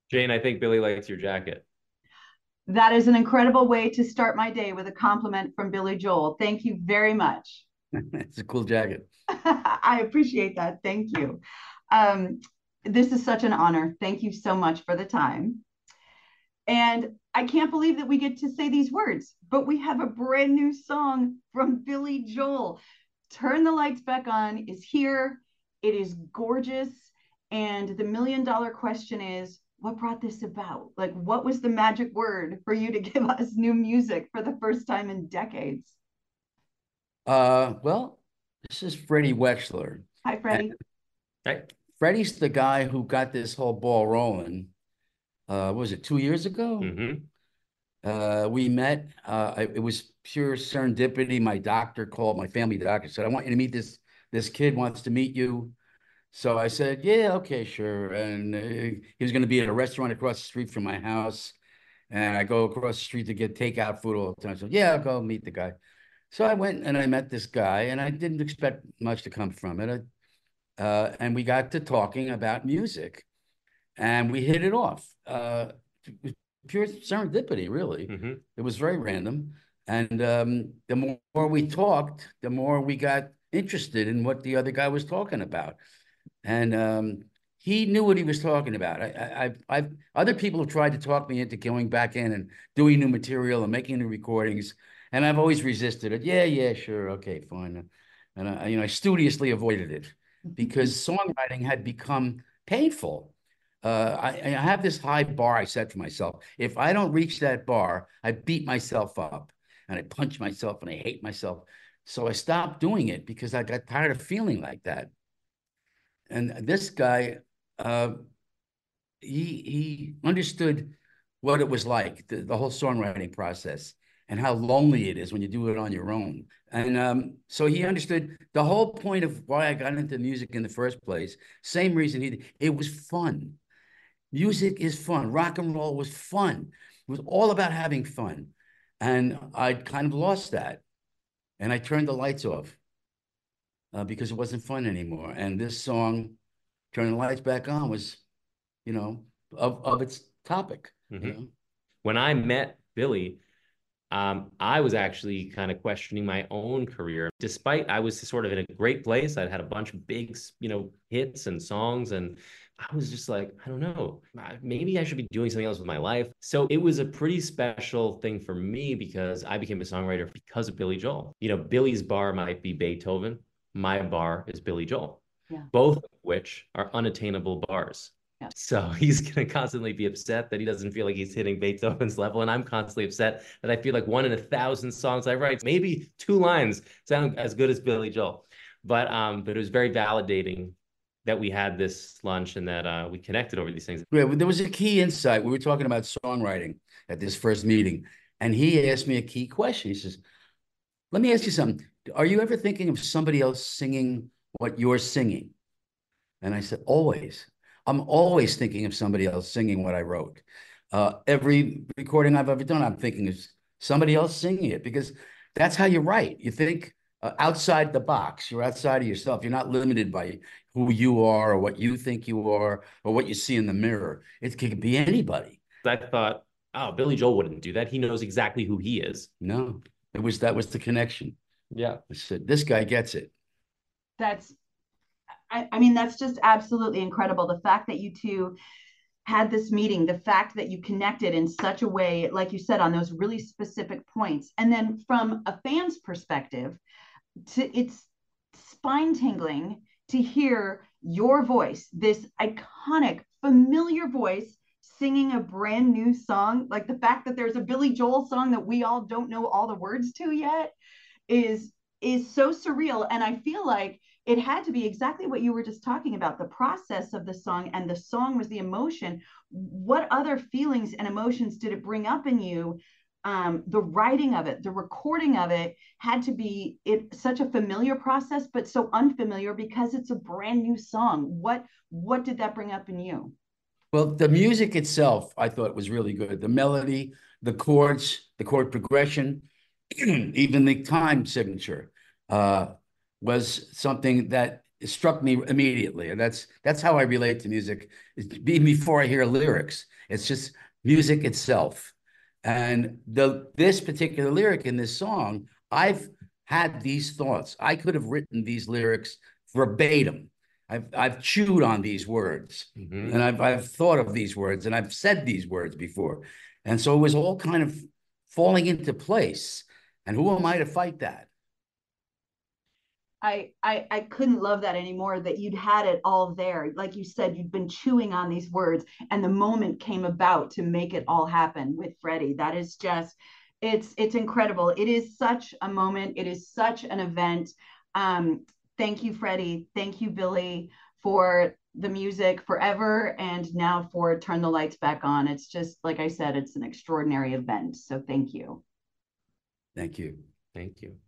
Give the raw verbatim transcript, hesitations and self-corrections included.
Jane, I think Billy likes your jacket. That is an incredible way to start my day with a compliment from Billy Joel. Thank you very much. It's a cool jacket. I appreciate that. Thank you. Um, this is such an honor. Thank you so much for the time. And I can't believe that we get to say these words, but we have a brand new song from Billy Joel. Turn the Lights Back On is here. It is gorgeous. And the million dollar question is, what brought this about? Like, what was the magic word for you to give us new music for the first time in decades? Uh, well, this is Freddie Wexler. Hi, And Freddie. Right? Freddie's the guy who got this whole ball rolling. Uh, what was it, two years ago? Mm-hmm. Uh, we met. Uh, I, it was pure serendipity. My doctor called, my family doctor said, I want you to meet this, this kid wants to meet you. So I said, yeah, okay, sure. And uh, he was going to be at a restaurant across the street from my house. And I go across the street to get takeout food all the time. So yeah, I'll go meet the guy. So I went and I met this guy, and I didn't expect much to come from it. Uh, and we got to talking about music, and we hit it off. Uh, Pure serendipity, really. Mm-hmm. It was very random. And um, the more we talked, the more we got interested in what the other guy was talking about. And um, he knew what he was talking about. I, I, I've, I've other people have tried to talk me into going back in and doing new material and making new recordings, and I've always resisted it. Yeah, yeah, sure, okay, fine. And I, you know, I studiously avoided it because songwriting had become painful. Uh, I, I have this high bar I set for myself. If I don't reach that bar, I beat myself up and I punch myself and I hate myself. So I stopped doing it because I got tired of feeling like that. And this guy, uh, he he understood what it was like, the, the whole songwriting process, and how lonely it is when you do it on your own. And um, so he understood the whole point of why I got into music in the first place. Same reason he did. It was fun. Music is fun. Rock and roll was fun. It was all about having fun. And I kind of lost that. And I turned the lights off uh, because it wasn't fun anymore. And this song, Turn the Lights Back On, was, you know, of, of its topic, you Mm-hmm. know. When I met Billy, um, I was actually kind of questioning my own career. Despite I was sort of in a great place, I'd had a bunch of big, you know, hits and songs, and I was just like, I don't know, maybe I should be doing something else with my life. So it was a pretty special thing for me because I became a songwriter because of Billy Joel. You know, Billy's bar might be Beethoven, my bar is Billy Joel, Yeah. both of which are unattainable bars. Yeah. So he's going to constantly be upset that he doesn't feel like he's hitting Beethoven's level. And I'm constantly upset that I feel like one in a thousand songs I write, maybe two lines sound as good as Billy Joel. But um, but it was very validating that we had this lunch and that uh, we connected over these things. Yeah, there was a key insight. We were talking about songwriting at this first meeting, and he asked me a key question. He says, let me ask you something. Are you ever thinking of somebody else singing what you're singing? And I said, always. I'm always thinking of somebody else singing what I wrote. Uh, every recording I've ever done, I'm thinking of somebody else singing it because that's how you write. You think uh, outside the box. You're outside of yourself. You're not limited by who you are or what you think you are or what you see in the mirror. It could be anybody. I thought, oh, Billy Joel wouldn't do that. He knows exactly who he is. No, it was that was the connection. Yeah. I said, this guy gets it. That's, I, I mean, that's just absolutely incredible. The fact that you two had this meeting, the fact that you connected in such a way, like you said, on those really specific points. And then from a fan's perspective, to it's spine tingling to hear your voice, this iconic, familiar voice singing a brand new song. Like the fact that there's a Billy Joel song that we all don't know all the words to yet is is so surreal. And I feel like it had to be exactly what you were just talking about, the process of the song, and the song was the emotion. What other feelings and emotions did it bring up in you? Um, the writing of it, the recording of it had to be it such a familiar process, but so unfamiliar because it's a brand new song. What what did that bring up in you? Well, the music itself, I thought was really good. The melody, the chords, the chord progression, even the time signature uh, was something that struck me immediately. And that's that's how I relate to music, even before I hear lyrics. It's just music itself. And the this particular lyric in this song, I've had these thoughts. I could have written these lyrics verbatim. I've I've chewed on these words, Mm-hmm. and I've I've thought of these words, and I've said these words before. And so it was all kind of falling into place. And who am I to fight that? I, I I couldn't love that anymore, that you'd had it all there. Like you said, you'd been chewing on these words and the moment came about to make it all happen with Freddie. That is just, it's it's incredible. It is such a moment. It is such an event. Um, thank you, Freddie. Thank you, Billy, for the music forever and now for Turn the Lights Back On. It's just, like I said, it's an extraordinary event. So thank you. Thank you. Thank you.